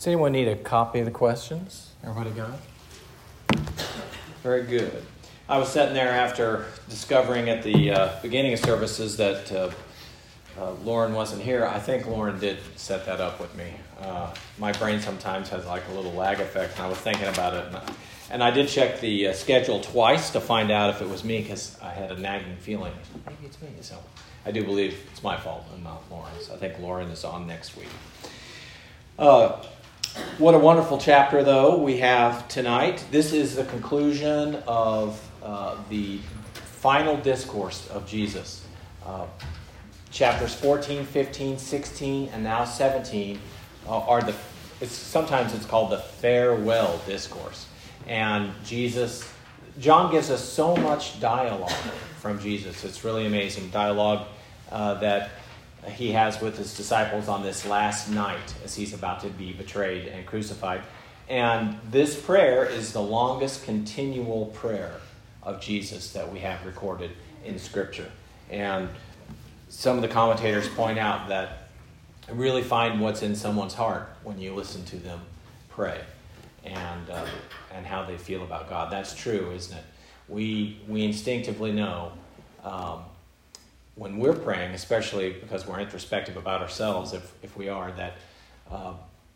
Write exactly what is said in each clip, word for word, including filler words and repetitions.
Does anyone need a copy of the questions? Everybody got it? Very good. I was sitting there after discovering at the uh, beginning of services that uh, uh, Lauren wasn't here. I think Lauren did set that up with me. Uh, my brain sometimes has like a little lag effect, and I was thinking about it. And I, and I did check the uh, schedule twice to find out if it was me, because I had a nagging feeling. Maybe it's me. So I do believe it's my fault and not Lauren's. I think Lauren is on next week. Uh, what a wonderful chapter, though, we have tonight. This is the conclusion of uh, the final discourse of Jesus. Uh, chapters fourteen, fifteen, sixteen, and now seventeen uh, are the, it's, sometimes it's called the farewell discourse. And Jesus, John gives us so much dialogue from Jesus. It's really amazing. Dialogue uh, that he has with his disciples on this last night as he's about to be betrayed and crucified. And this prayer is the longest continual prayer of Jesus that we have recorded in Scripture. And some of the commentators point out that you really find what's in someone's heart when you listen to them pray and uh, and how they feel about God. That's true, isn't it? We, we instinctively know um, when we're praying, especially because we're introspective about ourselves, if if we are, that uh,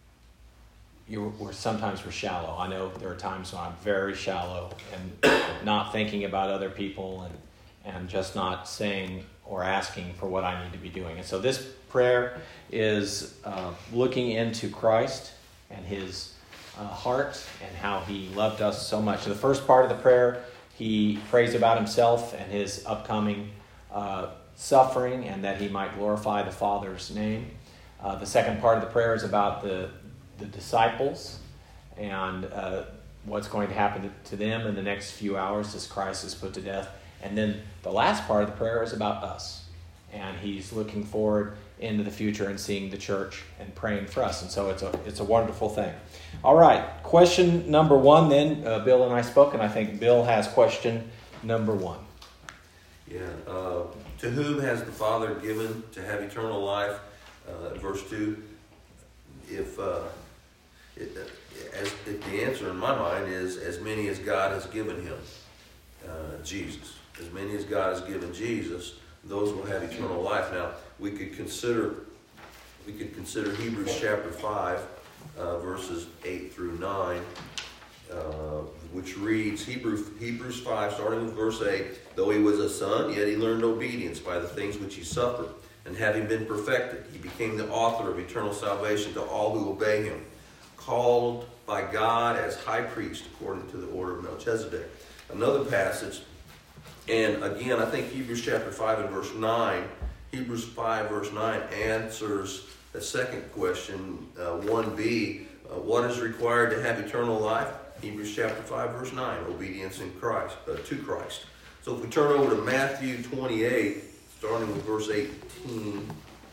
you're, we're sometimes we're shallow. I know there are times when I'm very shallow and not thinking about other people and and just not saying or asking for what I need to be doing. And so this prayer is uh, looking into Christ and his uh, heart and how he loved us so much. In the first part of the prayer, he prays about himself and his upcoming uh suffering, and that he might glorify the Father's name. Uh, the second part of the prayer is about the, the disciples and uh, what's going to happen to, to them in the next few hours as Christ is put to death. And then the last part of the prayer is about us. And he's looking forward into the future and seeing the church and praying for us. And so it's a it's a wonderful thing. All right, question number one then. Uh, Bill and I spoke, and I think Bill has question number one. Yeah, uh, to whom has the Father given to have eternal life? Uh, verse two. If, uh, it, as, if the answer in my mind is as many as God has given him, uh, Jesus. As many as God has given Jesus, those will have eternal life. Now, we could consider we could consider Hebrews chapter five, uh, verses eight through nine. Uh, which reads, Hebrew, Hebrews five, starting with verse eight, though he was a son, yet he learned obedience by the things which he suffered. And having been perfected, he became the author of eternal salvation to all who obey him, called by God as high priest according to the order of Melchizedek. Another passage, and again, I think Hebrews chapter five and verse nine, Hebrews five verse nine answers the second question, uh, one b, uh, what is required to have eternal life? Hebrews chapter five, verse nine, obedience in Christ, uh, to Christ. So if we turn over to Matthew twenty-eight, starting with verse eighteen,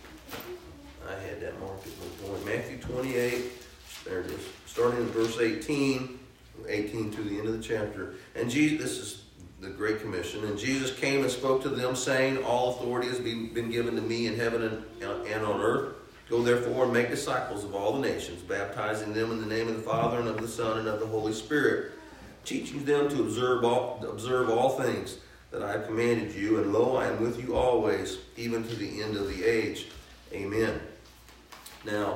I had that marked at one point. Matthew twenty-eight, there it is, starting with verse eighteen, eighteen to the end of the chapter. And Jesus, this is the Great Commission, and Jesus came and spoke to them, saying, all authority has been given to me in heaven and, and on earth. Go therefore and make disciples of all the nations, baptizing them in the name of the Father and of the Son and of the Holy Spirit, teaching them to observe all, observe all things that I have commanded you. And lo, I am with you always, even to the end of the age. Amen. Now,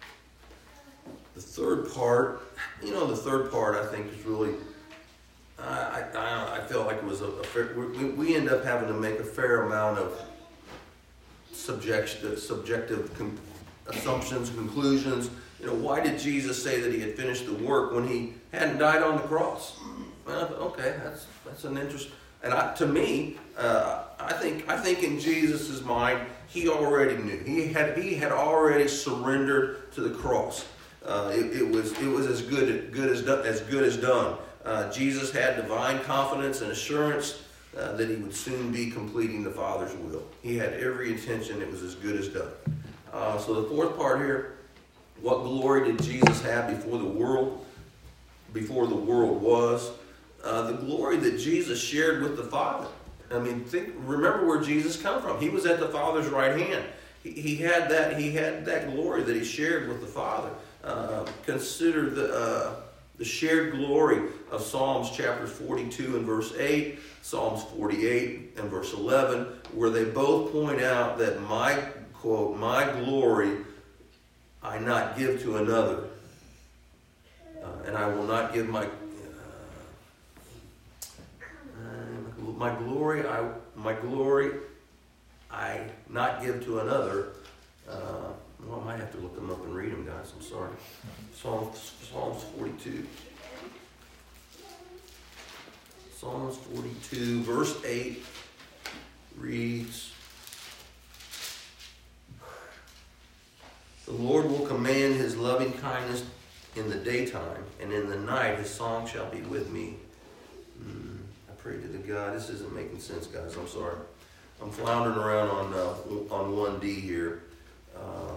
the third part, you know, the third part I think is really, I I, I felt like it was a, a fair, we, we end up having to make a fair amount of subjective, subjective con- assumptions, conclusions. You know, why did Jesus say that he had finished the work when he hadn't died on the cross? Well, okay, that's that's an interest. And I, to me, uh, I think I think in Jesus' mind, he already knew. He had he had already surrendered to the cross. Uh, it, it was it was as good good as done, as good as done. Uh, Jesus had divine confidence and assurance uh, that he would soon be completing the Father's will. He had every intention. It was as good as done. Uh, so the fourth part here, what glory did Jesus have before the world, before the world was? Uh, the glory that Jesus shared with the Father. I mean, think, remember where Jesus come from. He was at the Father's right hand. He, he had that. He had that glory that he shared with the Father. uh, consider the uh, the shared glory of Psalms chapters forty-two and verse eight, Psalms forty-eight and verse eleven, where they both point out that my, quote, my glory I not give to another, uh, and I will not give my uh, my glory I my glory I not give to another. Uh, well, I might have to look them up and read them, guys. I'm sorry. Psalms Psalms forty-two. Psalms forty-two, verse eight reads, "The Lord will command his loving kindness in the daytime, and in the night his song shall be with me." Mm, I pray to the God. This isn't making sense, guys. I'm sorry. I'm floundering around on uh, on one D here. Uh,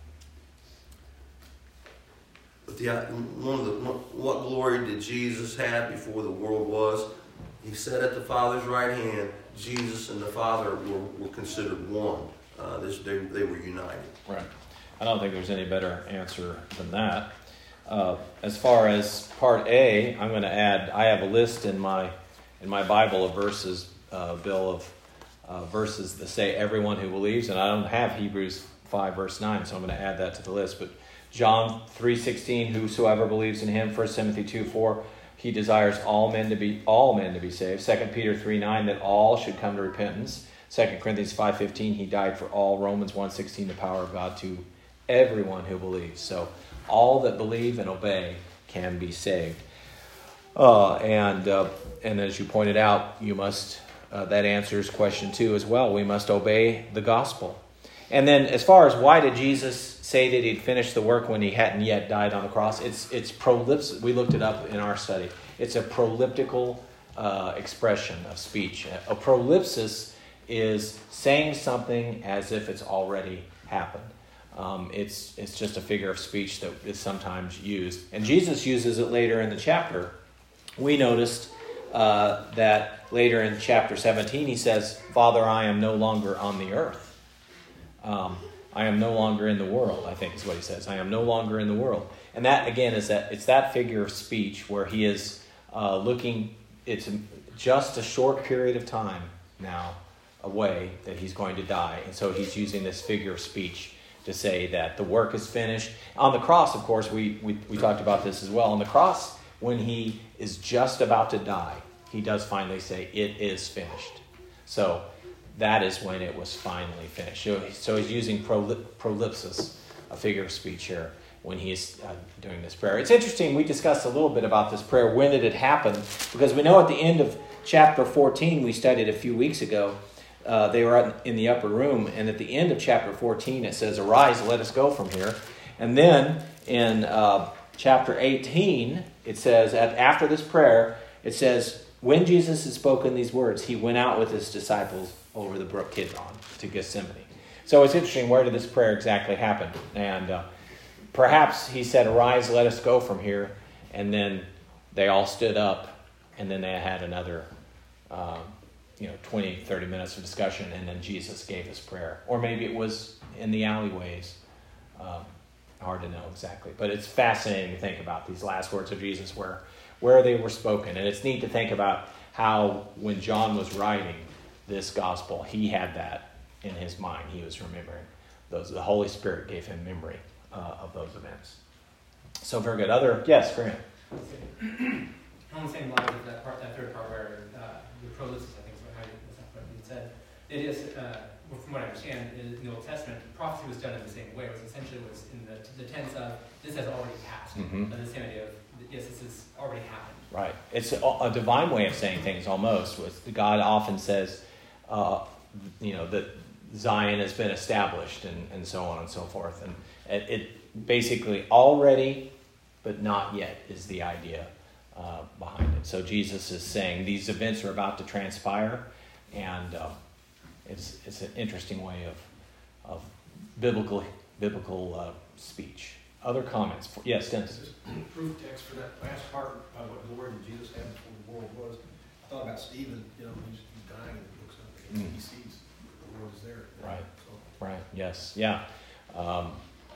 but the one of the what glory did Jesus have before the world was? He sat at the Father's right hand. Jesus and the Father were, were considered one. Uh, this, they, they were united. Right. I don't think there's any better answer than that. Uh, as far as part A, I'm going to add, I have a list in my in my Bible of verses, uh, Bill, of uh, verses that say everyone who believes, and I don't have Hebrews five, verse nine, so I'm going to add that to the list. But John three sixteen, whosoever believes in him, First Timothy two four, he desires all men to be all men to be saved. Second Peter three nine, that all should come to repentance. Second Corinthians five fifteen, he died for all. Romans one sixteen, the power of God to everyone who believes. So all that believe and obey can be saved. Uh, and uh, and as you pointed out, you must uh, that answers question two as well. We must obey the gospel. And then as far as why did Jesus say that he'd finished the work when he hadn't yet died on the cross, it's it's prolipsis. We looked it up in our study. It's a proleptical uh, expression of speech. A prolipsis is saying something as if it's already happened. Um, it's it's just a figure of speech that is sometimes used. And Jesus uses it later in the chapter. We noticed uh, that later in chapter seventeen, he says, "Father, I am no longer on the earth. Um, I am no longer in the world," I think is what he says. I am no longer in the world. And that, again, is that it's that figure of speech where he is uh, looking, it's just a short period of time now away that he's going to die. And so he's using this figure of speech to say that the work is finished. On the cross, of course, we, we, we talked about this as well. On the cross, when he is just about to die, he does finally say, "It is finished." So that is when it was finally finished. So he's using prolipsis, a figure of speech here, when he's uh, doing this prayer. It's interesting, we discussed a little bit about this prayer, when did it happen? Because we know at the end of chapter fourteen, we studied a few weeks ago, uh, they were in the upper room, and at the end of chapter fourteen, it says, "Arise, let us go from here." And then in uh, chapter eighteen, it says, after this prayer, it says, when Jesus had spoken these words, he went out with his disciples over the brook Kidron to Gethsemane. So it's interesting, where did this prayer exactly happen? And uh, perhaps he said, "Arise, let us go from here." And then they all stood up, and then they had another uh, you know, twenty, thirty minutes of discussion, and then Jesus gave his prayer. Or maybe it was in the alleyways. Um, hard to know exactly. But it's fascinating to think about these last words of Jesus, where, where they were spoken. And it's neat to think about how when John was writing this gospel, he had that in his mind. He was remembering those. The Holy Spirit gave him memory uh, of those events. So very good. Other, yes, Grant. On the same line with that part, that third part where uh, the prolipsis, I think is what what you said. It is, uh, well, from what I understand, in the Old Testament, prophecy was done in the same way. It was essentially was in the, the tense of this has already passed. Mm-hmm. And the same idea of yes, this has already happened. Right. It's a, a divine way of saying things almost. With God often says, uh, you know, that Zion has been established and, and so on and so forth. And it, it basically already, but not yet is the idea uh, behind it. So Jesus is saying these events are about to transpire, and uh, it's it's an interesting way of of biblical biblical uh, speech. Other comments? For, yes, Dennis. Proof text for that last part of what glory did Jesus have before the world was. I thought about Stephen, you know, he's, he's dying and he looks up and mm. he sees the world is there. Right. So. Right. Yes. Yeah. Um,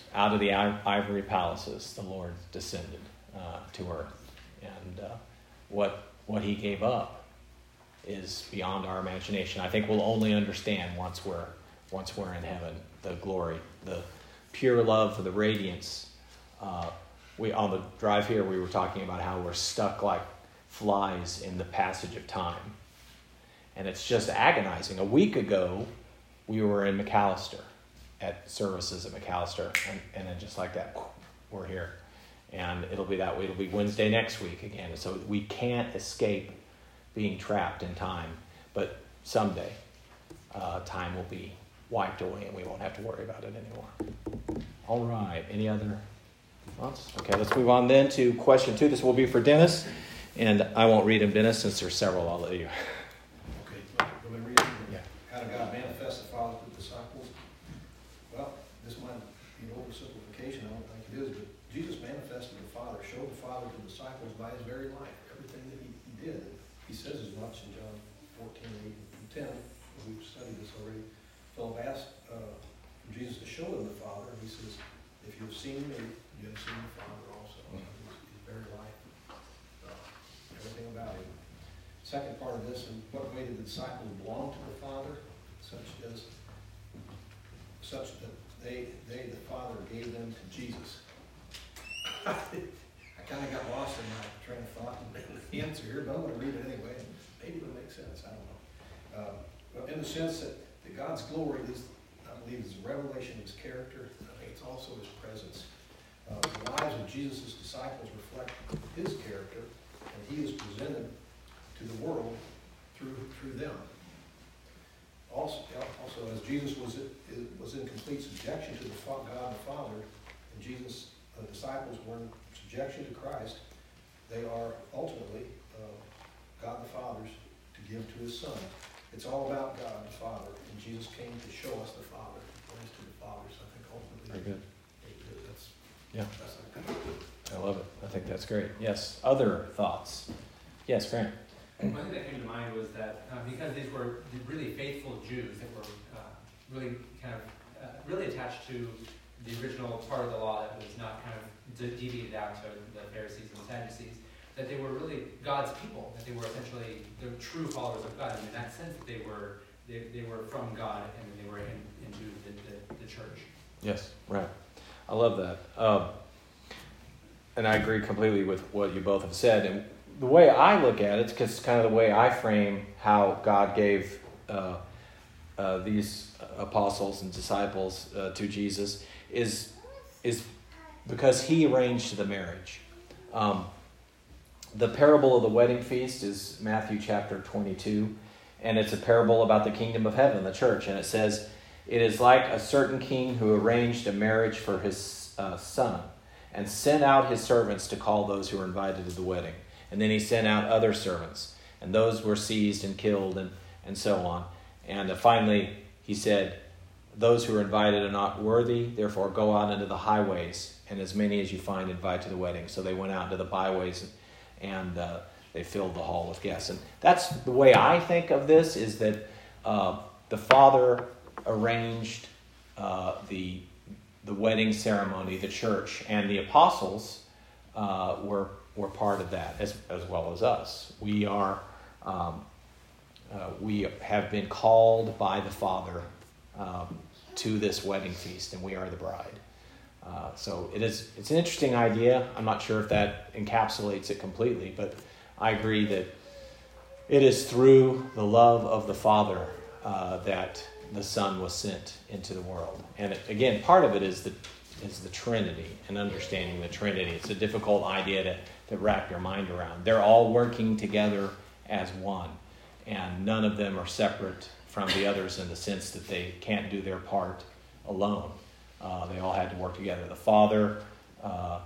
out of the ivory palaces, the Lord descended uh, to earth. And uh, what what he gave up is beyond our imagination. I think we'll only understand once we're once we're in heaven, the glory, the pure love, the radiance. Uh, we on the drive here, we were talking about how we're stuck like flies in the passage of time. And it's just agonizing. A week ago, we were in McAllister, at services at McAllister, and, and then just like that, we're here. And it'll be that way. It'll be Wednesday next week again. So we can't escape being trapped in time. But someday, uh, time will be wiped away and we won't have to worry about it anymore. All right. Any other thoughts? Okay, let's move on then to question two. This will be for Dennis. And I won't read them, Dennis, since there's several. I'll let you. Okay, let me read it. Yeah. How did God manifest the Father to the disciples? Well, this might be an oversimplification. I don't think it is, but Jesus manifested the Father, showed the Father to the disciples by his very life, everything that he, he did. He says as much in John fourteen, eight, and ten. We've studied this already. Philip asked uh, Jesus to show them the Father, and he says, if you've seen me, you have seen the Father also. Mm-hmm. His, his very life, uh, everything about him. Second part of this, in what way did the disciples belong to the Father? Such as, such that they, they, the Father, gave them to Jesus. I kind of got lost in my train of thought and the answer here, but I'm going to read it anyway. Maybe it'll make sense. I don't know. Uh, but in the sense that, that God's glory is, I believe, is a revelation of his character. I think it's also his presence. Uh, the lives of Jesus' disciples reflect his character, and he is presented to the world through through them. Also, also as Jesus was was in complete subjection to the God the Father, and Jesus' uh, disciples were in subjection to Christ, they are ultimately uh, God the Father's to give to his Son. It's all about God the Father, and Jesus came to show us the Father, point us to the Father. So I think ultimately, very good. That's yeah. That's like, I love it. I think that's great. Yes. Other thoughts? Yes, Frank. One thing that came to mind was that uh, because these were really faithful Jews that were uh, really kind of uh, really attached to the original part of the law that was not kind of de- deviated out to the Pharisees and the Sadducees, that they were really God's people, that they were essentially the true followers of God, and in that sense that they were they, they were from God and they were in, into the, the, the church. Yes, right. I love that. Um, and I agree completely with what you both have said. And the way I look at it, it's because kind of the way I frame how God gave uh, uh, these apostles and disciples uh, to Jesus is is because he arranged the marriage. Um, the parable of the wedding feast is Matthew chapter twenty-two, and it's a parable about the kingdom of heaven, the church. And it says, it is like a certain king who arranged a marriage for his uh, son and sent out his servants to call those who were invited to the wedding. And then he sent out other servants, and those were seized and killed, and, and so on. And uh, finally, he said, those who are invited are not worthy, therefore go out into the highways, and as many as you find invite to the wedding. So they went out into the byways, and, and uh, they filled the hall with guests. And that's the way I think of this, is that uh, the Father arranged uh, the, the wedding ceremony, the church, and the apostles uh, were We're part of that, as as well as us. We are, um, uh, we have been called by the Father um, to this wedding feast, and we are the bride. Uh, so it is. It's an interesting idea. I'm not sure if that encapsulates it completely, but I agree that it is through the love of the Father uh, that the Son was sent into the world. And it, again, part of it is the is the Trinity and understanding the Trinity. It's a difficult idea to. to wrap your mind around. They're all working together as one, and none of them are separate from the others in the sense that they can't do their part alone. Uh, they all had to work together. The Father uh,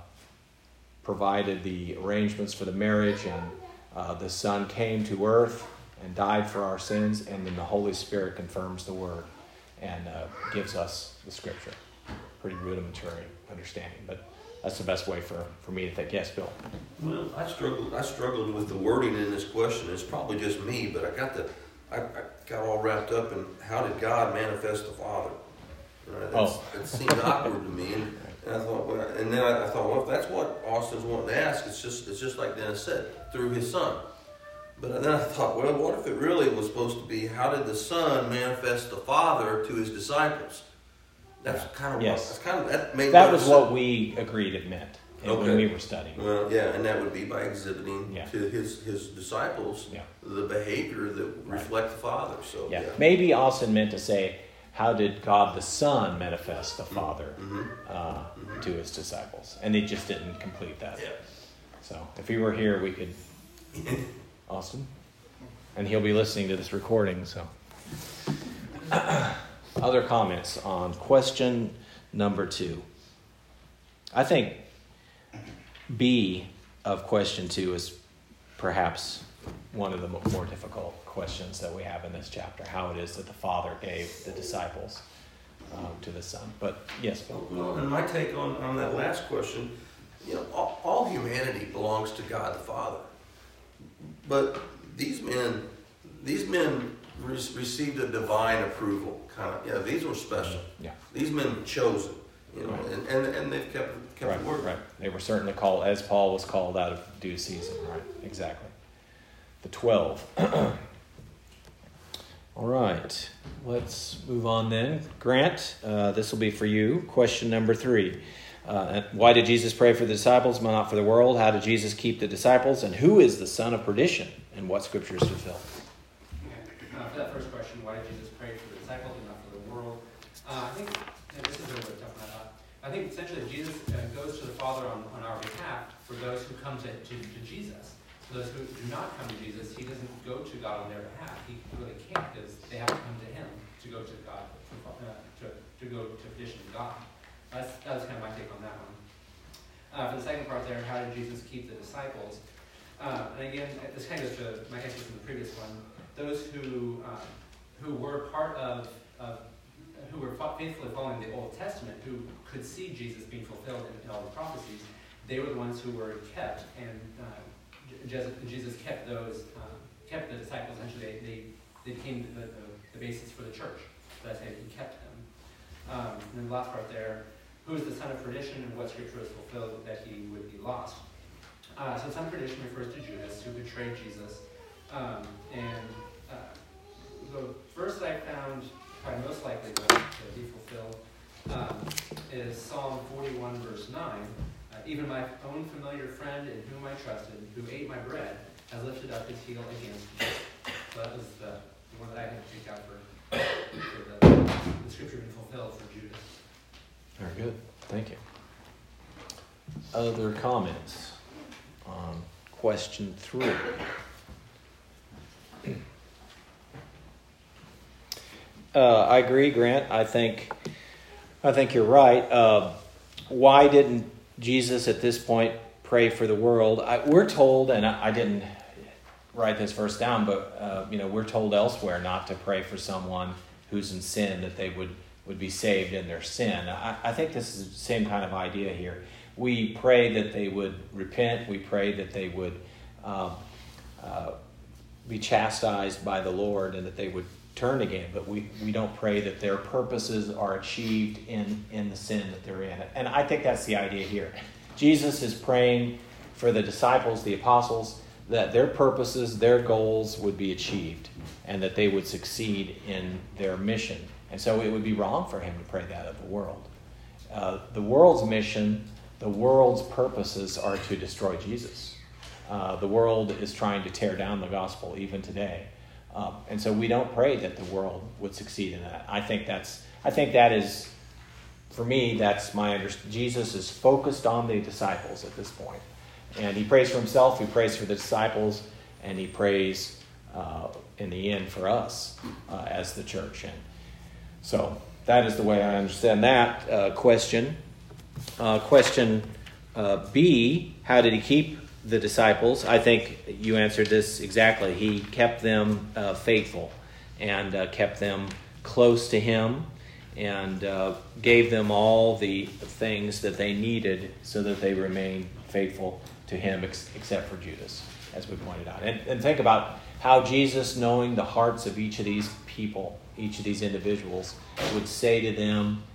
provided the arrangements for the marriage, and uh, the Son came to earth and died for our sins, and then the Holy Spirit confirms the Word and uh, gives us the Scripture. Pretty rudimentary understanding, but that's the best way for, for me to think. Yes, Bill? Well, I struggled. I struggled with the wording in this question. It's probably just me, but I got the, I, I got all wrapped up in how did God manifest the Father? Right? That's, Oh, that seemed awkward to me. And And I thought, well, and then I, I thought, well, if that's what Austin's wanting to ask, it's just it's just like Dennis said, through his son. But then I thought, well, what if it really was supposed to be, how did the Son manifest the Father to his disciples? That's kind of Yes. what, that's kind of that made That was sense. what we agreed it meant Okay. when we were studying. Well, yeah, and that would be by exhibiting Yeah. to his his disciples Yeah. the behavior that Right. reflect the Father. So Yeah. yeah, Maybe Austin meant to say, how did God the Son manifest the Father Mhm. uh, Mhm. to his disciples? And he just didn't complete that. Yeah. So if he were here, we could... Austin? And he'll be listening to this recording, so... Other comments on question number two? I think B of question two is perhaps one of the mo- more difficult questions that we have in this chapter, how it is that the Father gave the disciples um, to the Son. But yes, Bill. Well, and my take on, on that last question, you know, all, all humanity belongs to God the Father. But these men, these men re- received a divine approval, kind of. Yeah, these were special. Yeah. These men were chosen, you know, Right. and, and, and they've kept kept Right, the word. right. They were certainly called, as Paul was called out of due season. Right, exactly. The twelve. All right, let's move on then. Grant, uh, this will be for you. Question number three. Uh, why did Jesus pray for the disciples, but not for the world? How did Jesus keep the disciples? And who is the son of perdition? And what scriptures fulfill? Okay. Uh, for that first question, why did Jesus pray for the disciples and not for the world? Uh, I think, and this is a little bit tough, I thought. I think essentially Jesus uh, goes to the Father on, on our behalf for those who come to, to, to Jesus. For those who do not come to Jesus, he doesn't go to God on their behalf. He really can't, because they have to come to him to go to God, to, uh, to, to go to petition God. That's, that was kind of my take on that one. Uh, for the second part there, how did Jesus keep the disciples? Uh, and again, this kind of goes to my answer from the previous one. Those who uh, who were part of, of who were faithfully following the Old Testament, who could see Jesus being fulfilled in, in all the prophecies, they were the ones who were kept, and uh, Jesus kept those, uh, kept the disciples. Essentially, they they, they became the, the, the basis for the church. So that's how he kept them. Um, and then the last part there. Who is the son of perdition, and what scripture is fulfilled that he would be lost? Uh, so son of perdition refers to Judas, who betrayed Jesus. Um, and uh, the verse that I found probably most likely to, to be fulfilled um, is Psalm forty-one, verse nine. Uh, Even my own familiar friend in whom I trusted, who ate my bread, has lifted up his heel against me. So that was the, the one that I had to pick out for, for the, the scripture being fulfilled for Judas. Very good. Thank you. Other comments on question three? Uh, I agree, Grant. I think, I think you're right. Uh, why didn't Jesus at this point pray for the world? I, we're told, and I, I didn't write this verse down, but uh, you know, we're told elsewhere not to pray for someone who's in sin, that they would, would be saved in their sin. I, I think this is the same kind of idea here. We pray that they would repent. We pray that they would um, uh, be chastised by the Lord and that they would turn again. But we, we don't pray that their purposes are achieved in, in the sin that they're in. And I think that's the idea here. Jesus is praying for the disciples, the apostles, that their purposes, their goals would be achieved and that they would succeed in their mission. And so it would be wrong for him to pray that of the world. Uh, the world's mission, the world's purposes are to destroy Jesus. Uh, the world is trying to tear down the gospel even today. Um, and so we don't pray that the world would succeed in that. I think that's, I think that is, for me, that's my understanding. Jesus is focused on the disciples at this point. And he prays for himself, he prays for the disciples, and he prays uh, in the end for us uh, as the church. And so that is the way I understand that uh, question. Uh, question uh, B, how did he keep the disciples? I think you answered this exactly. He kept them uh, faithful and uh, kept them close to him and uh, gave them all the things that they needed so that they remained faithful to him, ex- except for Judas, as we pointed out. And, and think about how Jesus, knowing the hearts of each of these people, each of these individuals, would say to them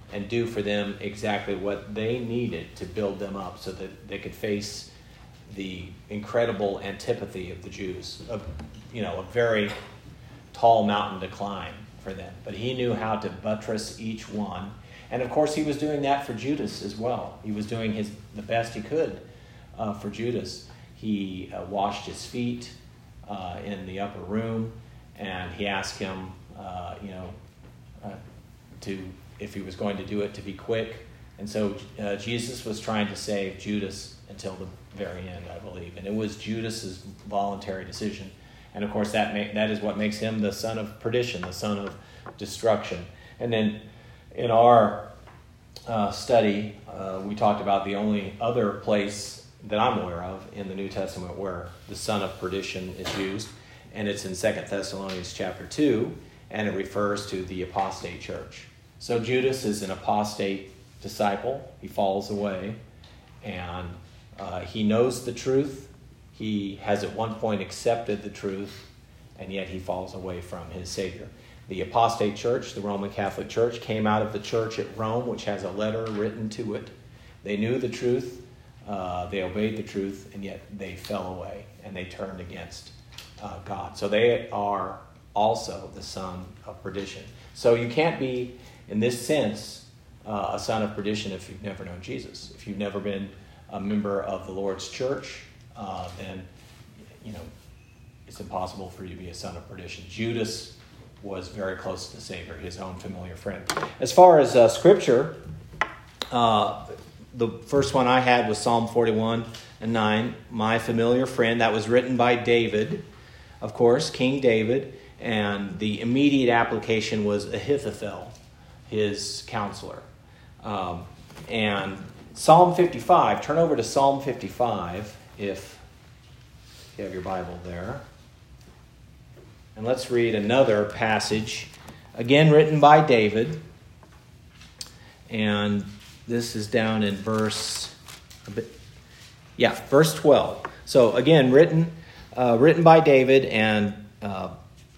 and do for them exactly what they needed to build them up so that they could face the incredible antipathy of the Jews, of, you know, a very tall mountain to climb for them. But he knew how to buttress each one. And of course, he was doing that for Judas as well. He was doing his the best he could uh, for Judas. He uh, washed his feet uh, in the upper room, and he asked him, uh, you know, uh, to if he was going to do it, to be quick. And so uh, Jesus was trying to save Judas until the very end, I believe. And it was Judas's voluntary decision. And of course, that ma- that is what makes him the son of perdition, the son of destruction. And then in our uh, study, uh, we talked about the only other place that I'm aware of in the New Testament where the son of perdition is used. And it's in Second Thessalonians chapter two, and it refers to the apostate church. So Judas is an apostate disciple. He falls away, and uh, he knows the truth. He has at one point accepted the truth, and yet he falls away from his Savior. The apostate church, the Roman Catholic Church, came out of the church at Rome, which has a letter written to it. They knew the truth, uh, they obeyed the truth, and yet they fell away, and they turned against uh, God. So they are also the son of perdition. So you can't be, in this sense, uh, a son of perdition if you've never known Jesus. If you've never been a member of the Lord's church, uh, then, you know, it's impossible for you to be a son of perdition. Judas was very close to the Savior, his own familiar friend. As far as uh, Scripture, uh, the first one I had was Psalm forty-one and nine, my familiar friend. That was written by David, of course, King David, and the immediate application was Ahithophel, his counselor. Um, and Psalm fifty-five, turn over to Psalm fifty-five if you have your Bible there. And let's read another passage, again written by David. And this is down in verse, a bit, yeah, verse twelve. So again, written uh, written by David, and uh,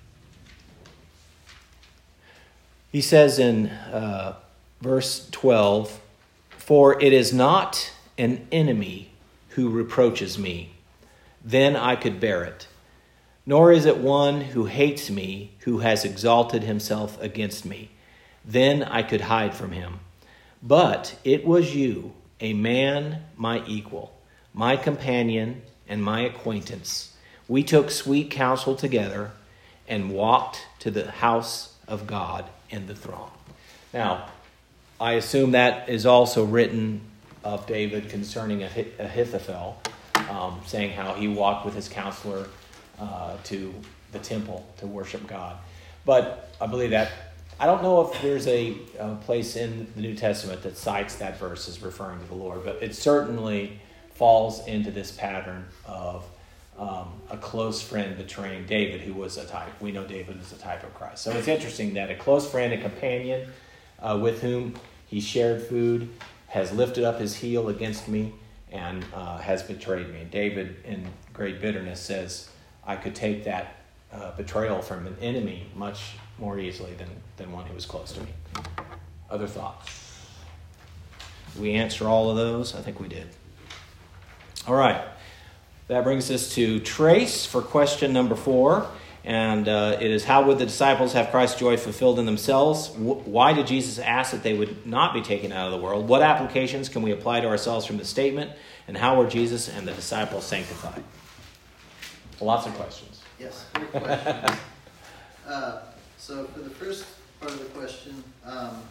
he says in uh, verse twelve, "For it is not an enemy who reproaches me, then I could bear it. Nor is it one who hates me who has exalted himself against me. Then I could hide from him. But it was you, a man my equal, my companion and my acquaintance. We took sweet counsel together and walked to the house of God in the throng." Now, I assume that is also written of David concerning Ahithophel, um, saying how he walked with his counselor uh, to the temple to worship God. But I believe that, I don't know if there's a, a place in the New Testament that cites that verse as referring to the Lord, but it certainly falls into this pattern of um, a close friend betraying David, who was a type. We know David is a type of Christ. So it's interesting that a close friend, a companion uh, with whom he shared food, has lifted up his heel against me and uh, has betrayed me. David, in great bitterness, says, I could take that uh, betrayal from an enemy much more easily than, than one who was close to me. Other thoughts? Did we answer all of those? I think we did. All right. That brings us to Trace for question number four. And uh, it is, how would the disciples have Christ's joy fulfilled in themselves? W- why did Jesus ask that they would not be taken out of the world? What applications can we apply to ourselves from the statement? And how were Jesus and the disciples sanctified? Lots of questions. Yes, great questions. uh, so for the first part of the question, um,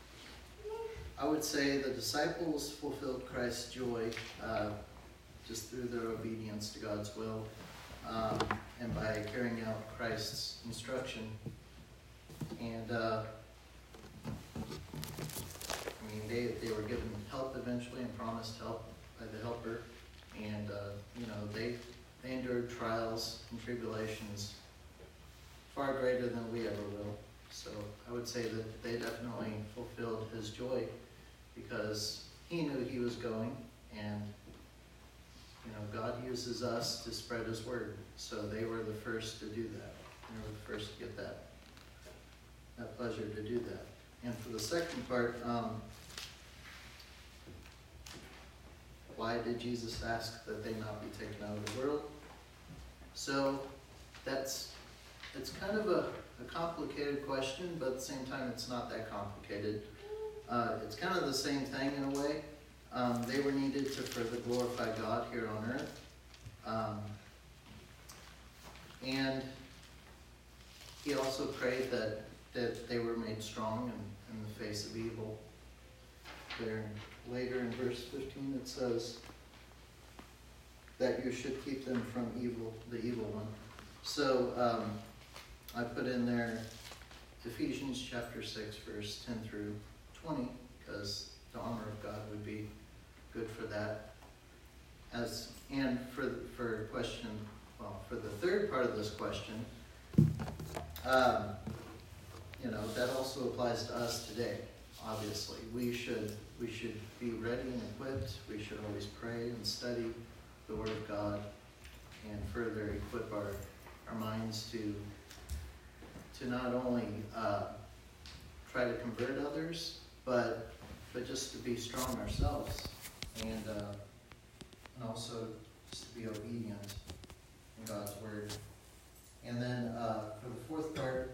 I would say the disciples fulfilled Christ's joy uh, just through their obedience to God's will. Um, and by carrying out Christ's instruction. And, uh, I mean, they, they were given help eventually and promised help by the helper. And, uh, you know, they, they endured trials and tribulations far greater than we ever will. So I would say that they definitely fulfilled his joy because he knew he was going, and you know, God uses us to spread his word. So they were the first to do that. They were the first to get that, that pleasure to do that. and for the second part, um, why did Jesus ask that they not be taken out of the world? So that's, it's kind of a, a complicated question, but at the same time, it's not that complicated. Uh, it's kind of the same thing in a way. Um, they were needed to further glorify God here on earth. Um, and he also prayed that, that they were made strong in, in the face of evil. There, later in verse fifteen, it says that you should keep them from evil, the evil one. So um, I put in there Ephesians chapter six, verse ten through twenty, because the armor of God would be good for that. As and for for question, well, for the third part of this question, um, you know, that also applies to us today. Obviously, we should we should be ready and equipped. We should always pray and study the Word of God, and further equip our our minds to to not only uh, try to convert others, but but just to be strong ourselves, and uh, and also just to be obedient in God's Word. And then uh, for the fourth part,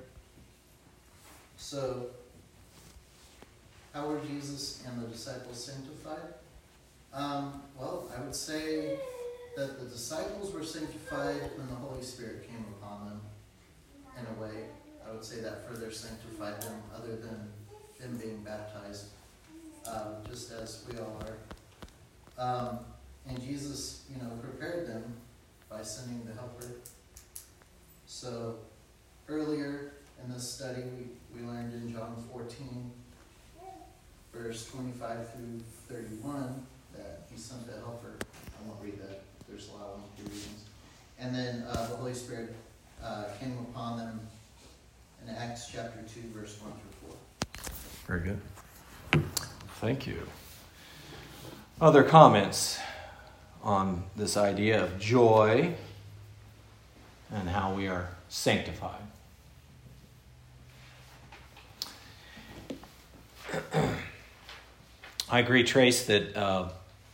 so how were Jesus and the disciples sanctified? Um, well, I would say that the disciples were sanctified when the Holy Spirit came upon them, in a way. I would say that further sanctified them, other than them being baptized, uh, just as we all are. Um, and Jesus, you know, prepared them by sending the Helper. So earlier in this study, we, we learned in John fourteen, verse twenty-five through thirty-one, that he sent the Helper. I won't read that. There's a lot of lengthy reasons. And then uh, the Holy Spirit uh, came upon them in Acts chapter two, verse one through four. Very good. Thank you. Other comments on this idea of joy and how we are sanctified? I agree, Trace, that uh,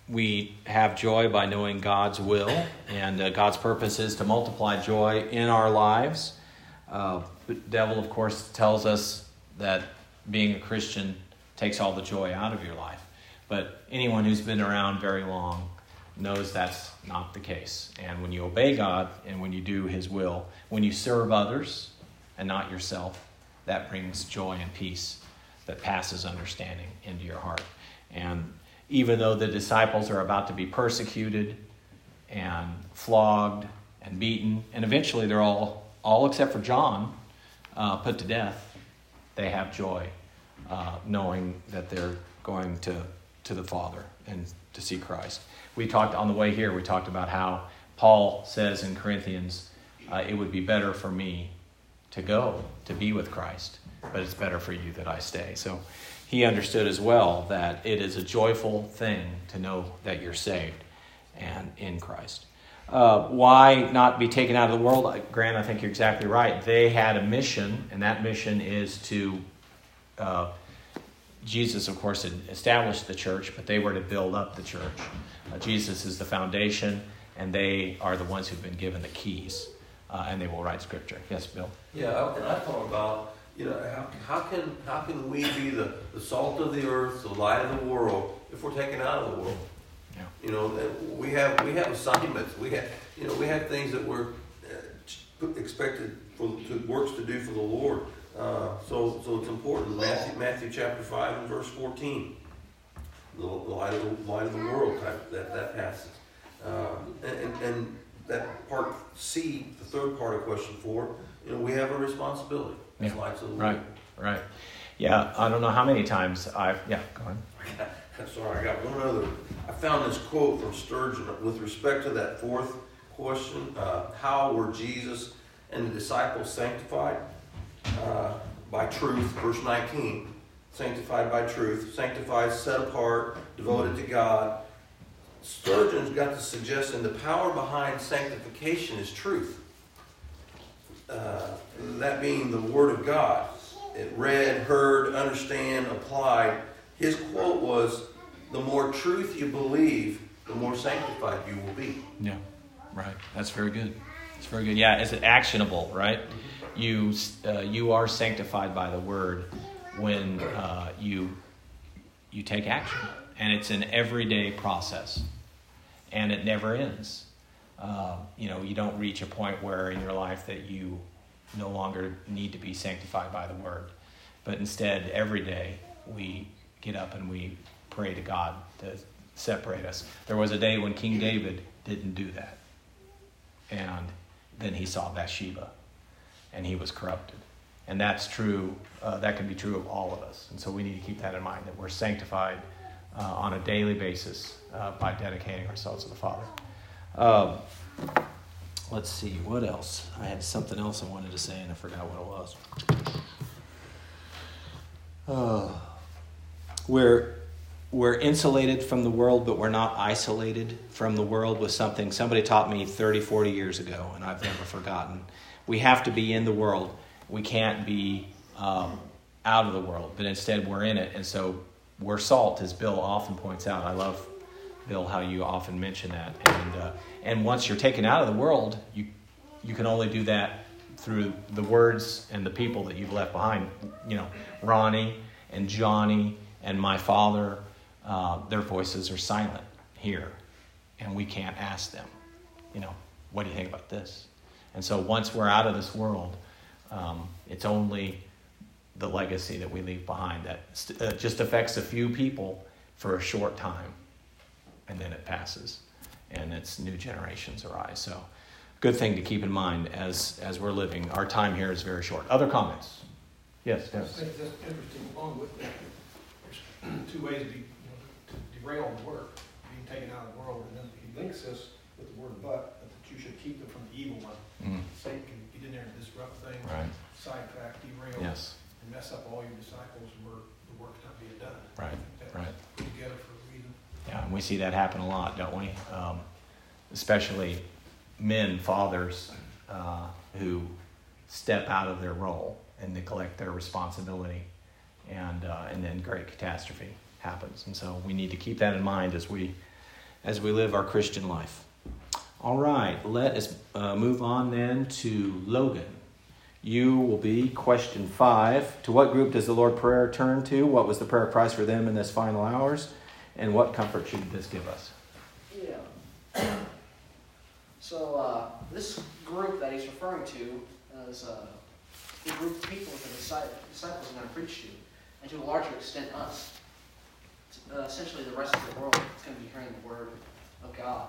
we have joy by knowing God's will, and uh, God's purpose is to multiply joy in our lives. Uh, the devil, of course, tells us that being a Christian takes all the joy out of your life. But anyone who's been around very long knows that's not the case. And when you obey God and when you do His will, when you serve others and not yourself, that brings joy and peace that passes understanding into your heart. And even though the disciples are about to be persecuted and flogged and beaten, and eventually they're all, all except for John, uh, put to death, they have joy, uh, knowing that they're going to, to the Father and to see Christ. We talked on the way here, we talked about how Paul says in Corinthians, uh, it would be better for me to go, to be with Christ, but it's better for you that I stay. So he understood as well that it is a joyful thing to know that you're saved and in Christ. Uh, why not be taken out of the world? Grant, I think you're exactly right. They had a mission, and that mission is to, uh, Jesus, of course, had established the church, but they were to build up the church. Uh, Jesus is the foundation, and they are the ones who've been given the keys, uh, and they will write Scripture. Yes, Bill? Yeah, and I thought about, you know, how, how can how can we be the, the salt of the earth, the light of the world, if we're taken out of the world? Yeah. You know, we have we have assignments. We have you know we have things that we're uh, expected for to, works to do for the Lord. Uh, so so it's important. Matthew Matthew chapter five and verse fourteen, the, the light of the light of the world type that that passage, uh, and, and and that part C, the third part of question four. You know, we have a responsibility as Yeah. lights of the Right, world. right. Yeah, I don't know how many times I've... Yeah, go ahead. Sorry, I got one other. I found this quote from Sturgeon with respect to that fourth question. Uh, how were Jesus and the disciples sanctified? Uh, by truth, verse nineteen. Sanctified by truth. Sanctified, set apart, devoted to God. Sturgeon's got the suggestion the power behind sanctification is truth. Uh, that being the Word of God. it read, heard, understand, applied, his quote was, the more truth you believe, the more sanctified you will be. Yeah, right. That's very good. It's very good. Yeah, it's actionable, right? You uh, you are sanctified by the word when uh, you you take action, and it's an everyday process, and it never ends. Uh, you know, you don't reach a point where in your life that you no longer need to be sanctified by the word, but instead every day we get up and we pray to God to separate us. There was a day when King David didn't do that, and then he saw Bathsheba, and he was corrupted. And that's true. Uh, that can be true of all of us. And so we need to keep that in mind, that we're sanctified uh, on a daily basis uh, by dedicating ourselves to the Father. Um, let's see, what else? I had something else I wanted to say, and I forgot what it was. Uh, we're we're insulated from the world, but we're not isolated from the world with something somebody taught me thirty, forty years ago, and I've never forgotten. We have to be in the world. We can't be um, out of the world, but instead we're in it. And so we're salt, as Bill often points out. I love, Bill, how you often mention that. And uh, and once you're taken out of the world, you you can only do that through the words and the people that you've left behind. You know, Ronnie and Johnny and my father, uh, their voices are silent here. And we can't ask them, you know, what do you think about this? And so once we're out of this world, um, it's only the legacy that we leave behind that st- uh, just affects a few people for a short time. And then it passes. And it's new generations arise. So good thing to keep in mind as, as we're living. Our time here is very short. Other comments? Yes, I yes. think that's interesting. Along with that, there's two ways to, you know, to derail the work, being taken out of the world, and then he links this with the word "but," that you should keep them from the evil one. Mm. Satan can get in there and disrupt things, Right. sidetrack, derail, Yes. and mess up all your disciples where the work's not being done. Right, That's right. put together for a reason. Yeah, and we see that happen a lot, don't we? Um, especially men, fathers, uh, who step out of their role and neglect their responsibility, and uh, and then great catastrophe happens. And so we need to keep that in mind as we as we live our Christian life. All right, let us uh, move on then to Logan. You will be question five. To what group does the Lord prayer turn to? What was the prayer of Christ for them in this final hours? And what comfort should this give us? Yeah. So uh, this group that he's referring to is uh, the group of people that the disciples are going to preach to, and to a larger extent us. Uh, essentially the rest of the world is going to be hearing the word of God.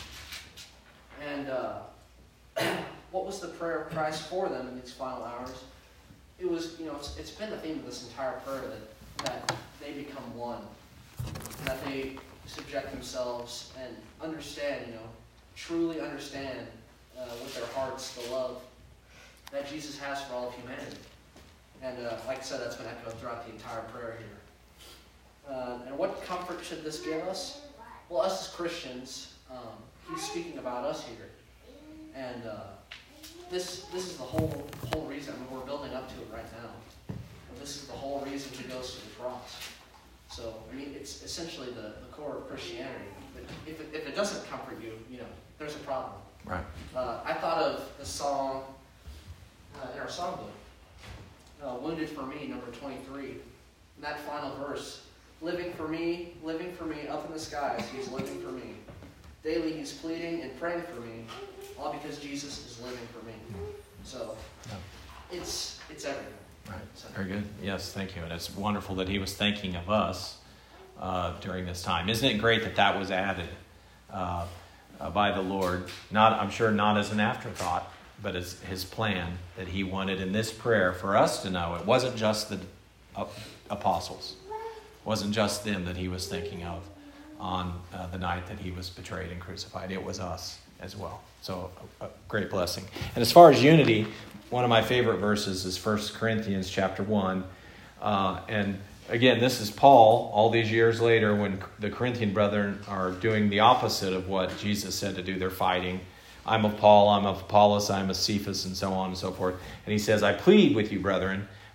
And uh, what was the prayer of Christ for them in these final hours? It was, you know, it's, it's been the theme of this entire prayer that, that they become one. That they subject themselves and understand, you know, truly understand uh, with their hearts the love that Jesus has for all of humanity. And uh, like I said, that's been echoed throughout the entire prayer here. Uh, and what comfort should this give us? Well, us as Christians, um, he's speaking about us here. And uh, this this is the whole whole reason. I mean, we're building up to it right now. And this is the whole reason he goes to the cross. So, I mean, it's essentially the, the core of Christianity. But if it, if it doesn't comfort you, you know, there's a problem. Right. Uh, I thought of the song uh, in our songbook, uh, Wounded for Me, number twenty-three. In that final verse, living for me, living for me, up in the skies, he's living for me. Daily he's pleading and praying for me, all because Jesus is living for me. So, it's it's everything. Right. Very good. Yes, thank you. And it's wonderful that he was thinking of us uh, during this time. Isn't it great that that was added uh, uh, by the Lord? Not, I'm sure not as an afterthought, but as his plan that he wanted in this prayer for us to know. It wasn't just the uh, apostles. It wasn't just them that he was thinking of on uh, the night that he was betrayed and crucified. It was us as well. So a, a great blessing. And as far as unity, one of my favorite verses is First Corinthians chapter one. Uh, and again, this is Paul all these years later when the Corinthian brethren are doing the opposite of what Jesus said to do. They're fighting. I'm of Paul, I'm of Apollos, I'm of Cephas, and so on and so forth. And he says, I plead with you, brethren,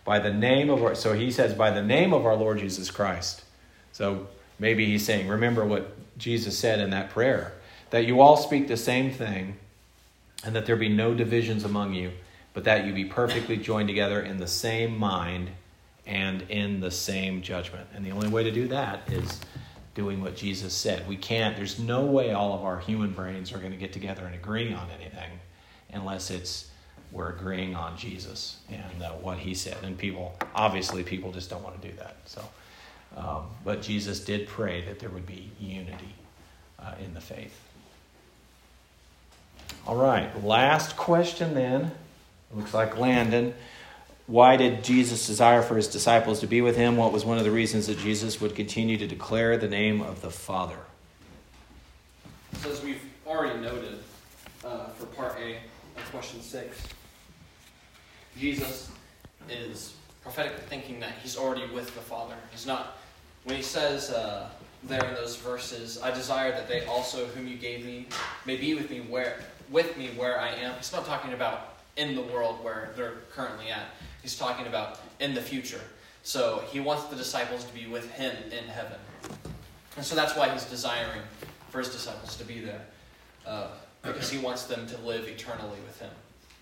By the name of our, so he says, by the name of our Lord Jesus Christ. So maybe he's saying, remember what Jesus said in that prayer, that you all speak the same thing, and that there be no divisions among you, but that you be perfectly joined together in the same mind and in the same judgment. And the only way to do that is doing what Jesus said. We can't, there's no way all of our human brains are going to get together and agree on anything unless it's we're agreeing on Jesus and uh, what he said. And people, obviously people just don't want to do that. So, um, but Jesus did pray that there would be unity uh, in the faith. All right, last question then. Looks like Landon. Why did Jesus desire for his disciples to be with him? What was one of the reasons that Jesus would continue to declare the name of the Father? So as we've already noted uh, for part A of question six, Jesus is prophetically thinking that he's already with the Father. He's not, when he says uh, there in those verses, I desire that they also whom you gave me may be with me where with me where I am. He's not talking about in the world where they're currently at. He's talking about in the future. So he wants the disciples to be with him in heaven. And so that's why he's desiring for his disciples to be there. Uh, because he wants them to live eternally with him.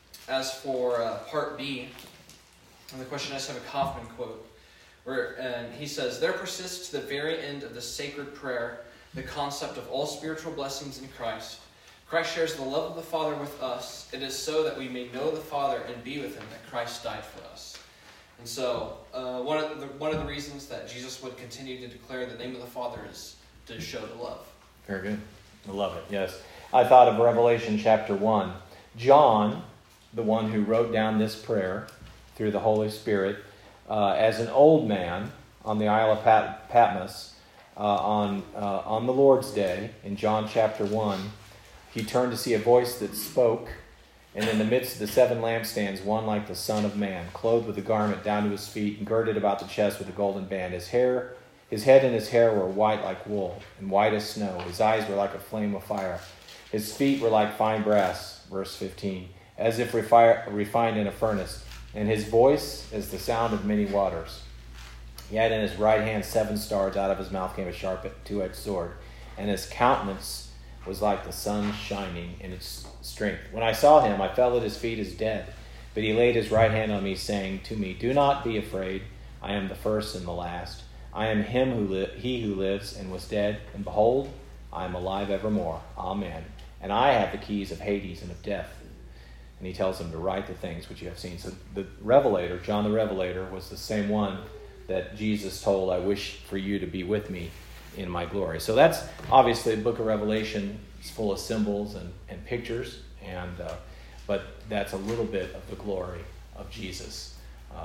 As for uh, part B, and the question I just have a Kaufman quote, where and he says, there persists to the very end of the sacred prayer the concept of all spiritual blessings in Christ. Christ shares the love of the Father with us. It is so that we may know the Father and be with him that Christ died for us. And so, uh, one of the one of the reasons that Jesus would continue to declare the name of the Father is to show the love. Very good. I love it, yes. I thought of Revelation chapter one. John, the one who wrote down this prayer through the Holy Spirit, uh, as an old man on the Isle of Pat- Patmos, uh, on, uh, on the Lord's Day, in John chapter one, he turned to see a voice that spoke, and in the midst of the seven lampstands, one like the Son of Man, clothed with a garment down to his feet, and girded about the chest with a golden band. His hair, his head and his hair were white like wool, and white as snow. His eyes were like a flame of fire. His feet were like fine brass, verse fifteen, as if refi- refined in a furnace, and his voice as the sound of many waters. He had in his right hand seven stars. Out of his mouth came a sharp two-edged sword, and his countenance was like the sun shining in its strength. When I saw him, I fell at his feet as dead. But he laid his right hand on me, saying to me, do not be afraid. I am the first and the last. I am him who li- he who lives and was dead, and behold, I am alive evermore. Amen. And I have the keys of Hades and of death. And he tells him to write the things which you have seen. So the Revelator, John the Revelator, was the same one that Jesus told, I wish for you to be with me in my glory. So that's obviously the book of Revelation is full of symbols and, and pictures, and uh, but that's a little bit of the glory of Jesus. Uh,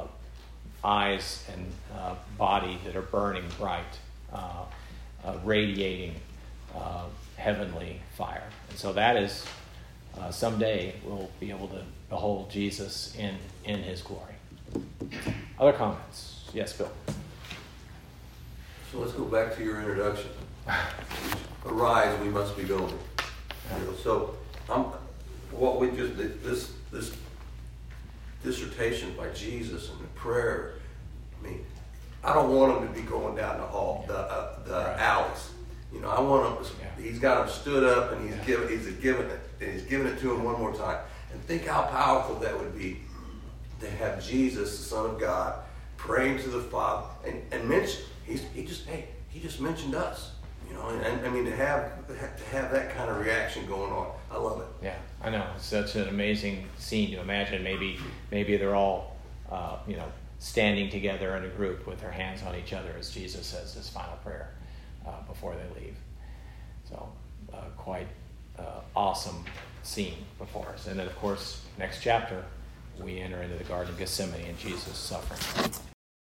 eyes and uh, body that are burning bright, uh, uh, radiating uh, heavenly fire. And so that is, uh, someday we'll be able to behold Jesus in, in his glory. Other comments? Yes, Bill. So let's go back to your introduction. Arise, we must be going. You know, so I'm what we just this this dissertation by Jesus and the prayer. I mean, I don't want him to be going down the hall, the uh, the right. alleys. You know, I want him. Yeah. He's got him stood up, and he's yeah. given he's given it, and he's giving it to him one more time. And think how powerful that would be to have Jesus, the Son of God, praying to the Father, and and mention he's he just hey he just mentioned us. You know, and, and I mean to have to have that kind of reaction going on, I love it. Yeah, I know. It's such an amazing scene to imagine. Maybe maybe they're all, uh, you know, standing together in a group with their hands on each other as Jesus says his final prayer uh, before they leave. So, uh, quite uh, awesome scene before us. And then, of course, next chapter, we enter into the Garden of Gethsemane and Jesus' suffering.